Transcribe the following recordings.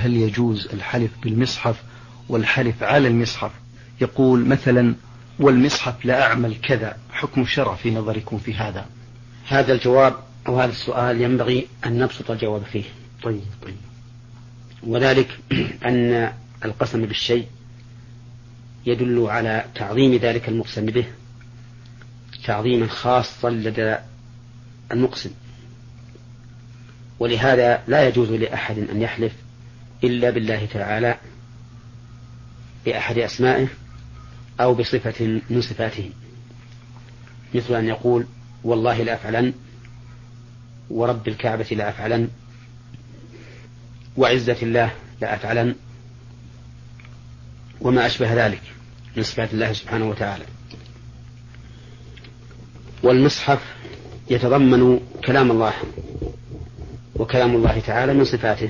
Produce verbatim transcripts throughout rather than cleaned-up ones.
هل يجوز الحلف بالمصحف والحلف على المصحف؟ يقول مثلا: والمصحف لا أعمل كذا، حكم الشرع في نظركم في هذا؟ هذا الجواب أو هذا السؤال ينبغي أن نبسط الجواب فيه. طيب طيب. وذلك أن القسم بالشيء يدل على تعظيم ذلك المقسم به تعظيما خاصا لدى المقسم، ولهذا لا يجوز لأحد أن يحلف إلا بالله تعالى بأحد أسمائه أو بصفة من صفاته، مثل أن يقول: والله لا أفعلن، ورب الكعبة لا أفعلن، وعزة الله لا أفعلن، وما أشبه ذلك من صفات الله سبحانه وتعالى. والمصحف يتضمن كلام الله، وكلام الله تعالى من صفاته،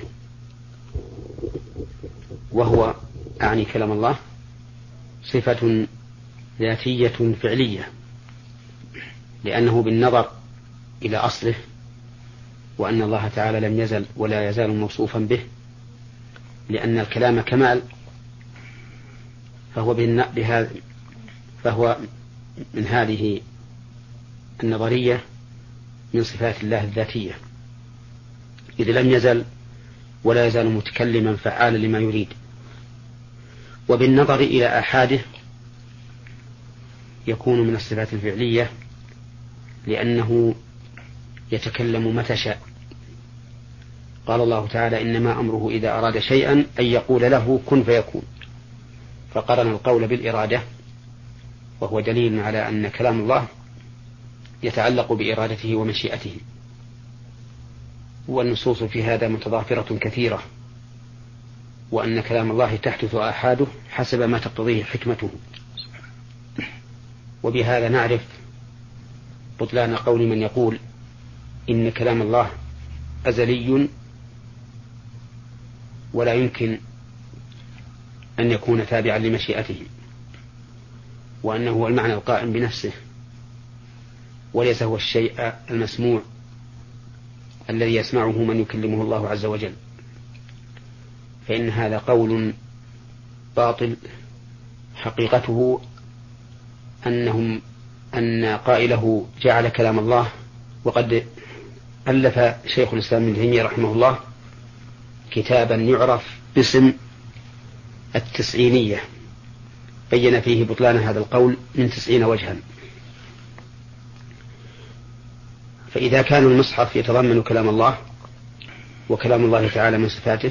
وهو أعني كلام الله صفة ذاتية فعلية، لأنه بالنظر إلى أصله، وأن الله تعالى لم يزل ولا يزال موصوفا به، لأن الكلام كمال، فهو, بهذا فهو من هذه النظرية من صفات الله الذاتية، إذ لم يزل ولا يزال متكلما فعالا لما يريد. وبالنظر إلى آحاده يكون من الصفات الفعلية، لأنه يتكلم متى شاء. قال الله تعالى: إنما أمره إذا أراد شيئا أن يقول له كن فيكون، فقرن القول بالإرادة، وهو دليل على أن كلام الله يتعلق بإرادته ومشيئته. والنصوص في هذا متضافرة كثيرة، وأن كلام الله تحدث آحاده حسب ما تقتضيه حكمته. وبهذا نعرف بطلان قول من يقول إن كلام الله أزلي ولا يمكن أن يكون تابعا لمشيئته، وأنه هو المعنى القائم بنفسه، وليس هو الشيء المسموع الذي يسمعه من يكلمه الله عز وجل. فإن هذا قول باطل، حقيقته أنهم أن قائله جعل كلام الله. وقد ألف شيخ الإسلام ابن تيمية رحمه الله كتابا يعرف باسم التسعينية، بين فيه بطلان هذا القول من تسعين وجها. فإذا كان المصحف يتضمن كلام الله وكلام الله تعالى من صفاته،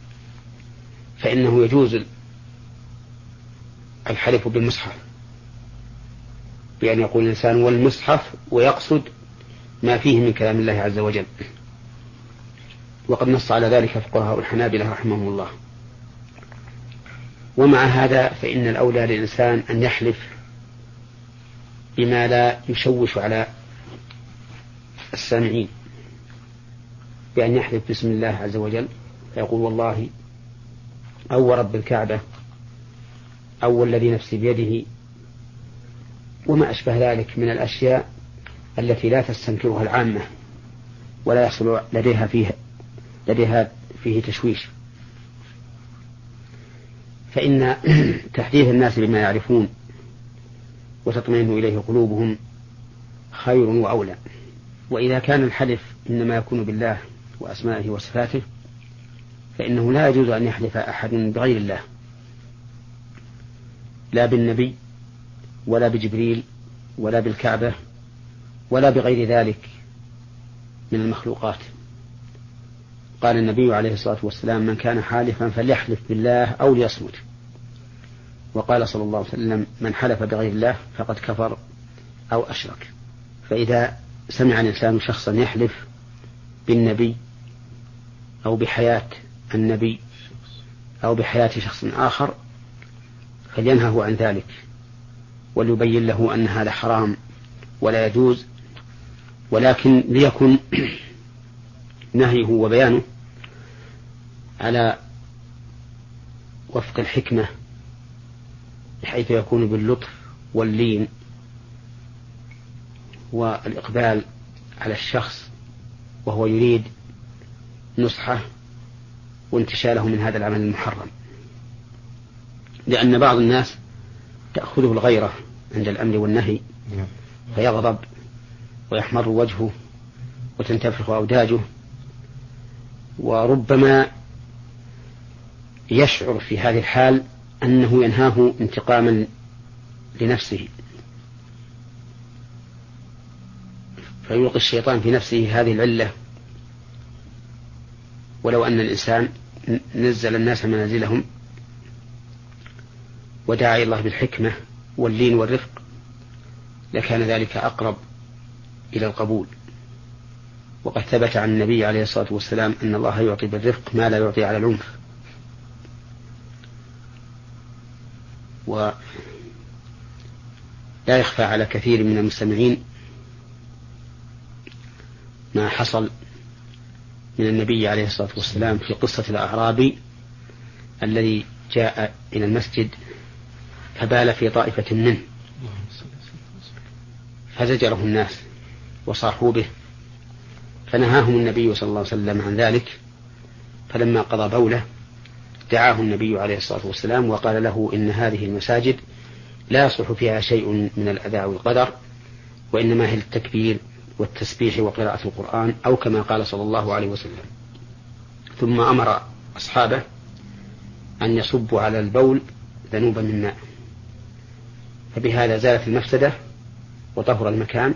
فإنه يجوز الحلف بالمصحف، بأن يقول الإنسان والمصحف ويقصد ما فيه من كلام الله عز وجل. وقد نص على ذلك فقهاء الحنابلة رحمهم الله. ومع هذا فإن الأولى للإنسان أن يحلف بما لا يشوش على السامعين، بأن يحلف باسم الله عز وجل، فيقول والله أو رب الكعبة أو الذي نفسي بيده، وما أشبه ذلك من الأشياء التي لا تستنكرها العامة ولا يحصل لديها فيه لديها فيه تشويش. فإن تحديث الناس بما يعرفون وتطمئن إليه قلوبهم خير وأولى. وإذا كان الحلف إنما يكون بالله وأسمائه وصفاته، فإنه لا يجوز أن يحلف أحد بغير الله، لا بالنبي ولا بجبريل ولا بالكعبة ولا بغير ذلك من المخلوقات. قال النبي عليه الصلاة والسلام: من كان حالفا فليحلف بالله أو ليصمت. وقال صلى الله عليه وسلم: من حلف بغير الله فقد كفر أو أشرك. فإذا سمع الإنسان شخصا يحلف بالنبي أو بحياة النبي أو بحياة شخص آخر فلينهه عن ذلك، وليبين له أن هذا حرام ولا يجوز، ولكن ليكن نهيه وبيانه على وفق الحكمة، بحيث يكون باللطف واللين والإقبال على الشخص وهو يريد نصحه، وانتشاله من هذا العمل المحرم، لأن بعض الناس تأخذه الغيرة عند الأمر والنهي فيغضب ويحمر وجهه وتنتفخ أوداجه، وربما يشعر في هذه الحال أنه ينهاه انتقاما لنفسه، فيلقي الشيطان في نفسه هذه العلة. ولو أن الإنسان نزل الناس منازلهم ودعا إلى الله بالحكمة واللين والرفق لكان ذلك أقرب إلى القبول. وقد ثبت عن النبي عليه الصلاة والسلام أن الله يعطي بالرفق ما لا يعطي على العنف. ولا يخفى على كثير من المستمعين ما حصل من النبي عليه الصلاة والسلام في قصة الأعرابي الذي جاء إلى المسجد فبال في طائفة منه فزجره الناس وصاحوا به، فنهاهم النبي صلى الله عليه وسلم عن ذلك. فلما قضى بوله دعاه النبي عليه الصلاة والسلام وقال له إن هذه المساجد لا يصلح فيها شيء من الأذى والقدر، وإنما هي التكبير والتسبيح وقراءة القرآن، أو كما قال صلى الله عليه وسلم. ثم أمر أصحابه أن يصبوا على البول ذنوبا من ماء، فبهذا زالت المفسدة وطهر المكان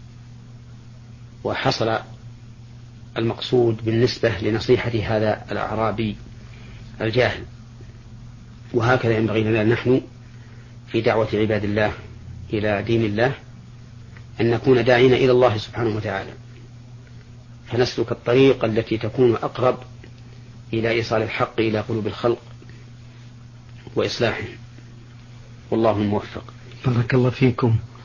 وحصل المقصود بالنسبة لنصيحة هذا الأعرابي الجاهل. وهكذا ينبغي لنا نحن في دعوة عباد الله إلى دين الله أن نكون داعين إلى الله سبحانه وتعالى، فنسلك الطريق التي تكون أقرب إلى إيصال الحق إلى قلوب الخلق وإصلاحهم، والله الموفق. بارك الله فيكم.